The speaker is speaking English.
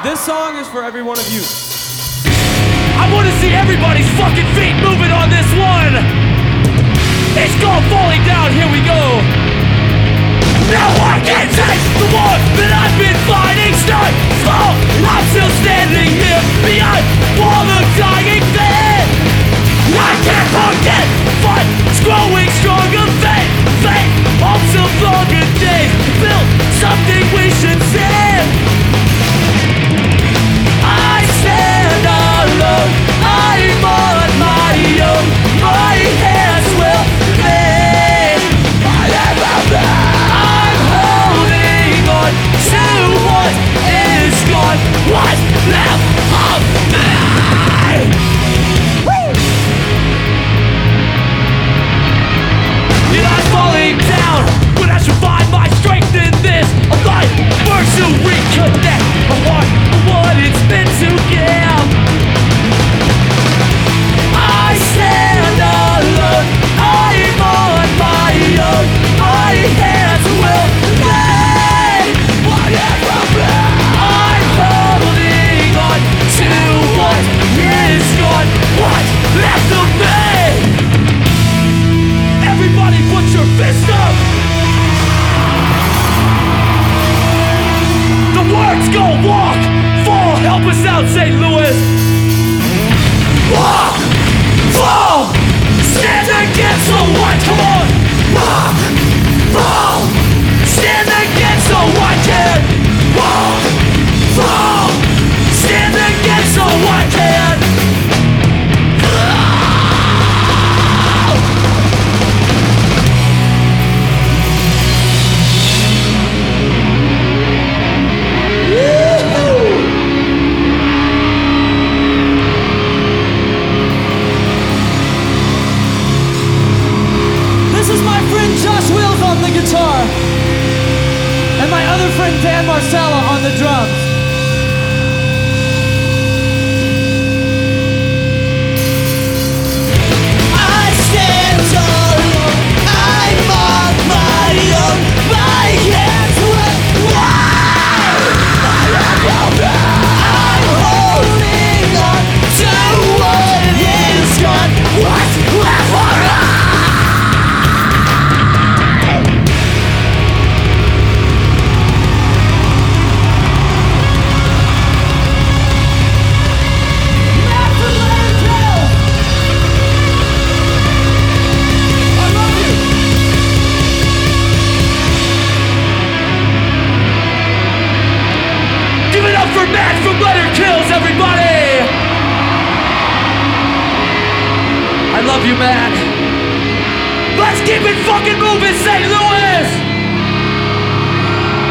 This song is for every one of you. I want to see everybody's fucking feet moving on this one. It's called Falling Down, here we go. No one can take the war that I've been fighting. Start small, I'm still standing here behind wall of dying fear. I can't forget, but it's growing stronger. Fate, hopes of longer days. Build something we should save. I stand alone, I'm on my own. My hands will bleed. I'm holding on to what is gone. What's left of me? And I'm falling down, but I should find my strength in this. A life first to reconnect. A heart for what it's meant to give. I stand alone, I'm on my own. My hands will bleed. Whatever I'm holding on to what is gone. What's left of me? Everybody put your fist up. The words go walk, fall, help us out, St. Louis. Walk, fall, stand against the white, come on. Walk, fall, stand against the white hand. Walk, fall, stand against the white hand. Guitar, and my other friend Dan Marsala on the drums. I stand alone, I'm on my own. My hands will fly. I'm holding on to what is gone. What's left for us? For Matt from Letter Kills, everybody! I love you, man. Let's keep it fucking moving, St. Louis!